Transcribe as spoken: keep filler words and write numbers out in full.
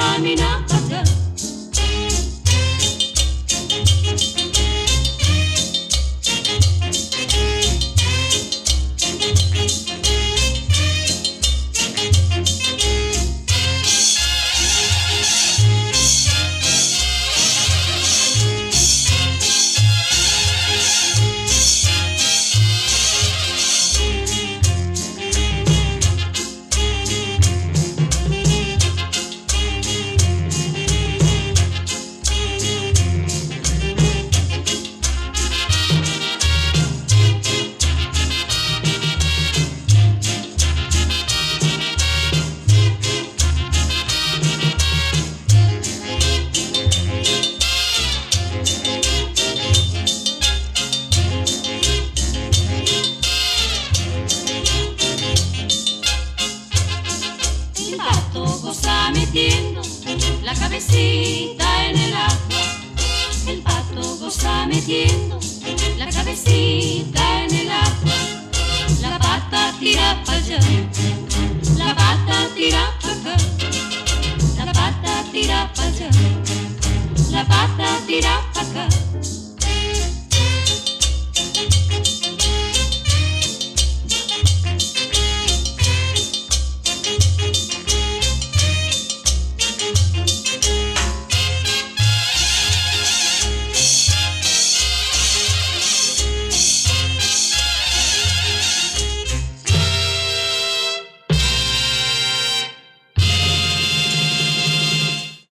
camina para allá. Metiendo la cabecita en el agua, el pato goza metiendo la cabecita en el agua, la pata tira para allá, la pata tira para acá, la pata tira para allá, la pata tira para acá.